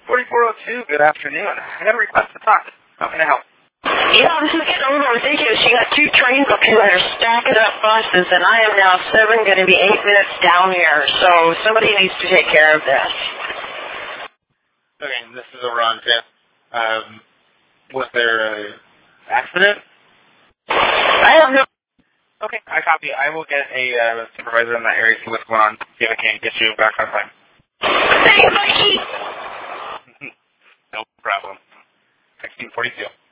4402, good afternoon. I got a request to talk. How can I help? Yeah, this is getting a little ridiculous. You got 2 train bookings that are stacking up buses, and I am now 7, going to be 8 minutes down here, so somebody needs to take care of this. Okay, this is a Ron tip. Was there an accident? I have no... Okay, I copy. I will get a supervisor in that area to see what's going on, see if I can get you back on time. Thanks, Mikey! No problem. 1642.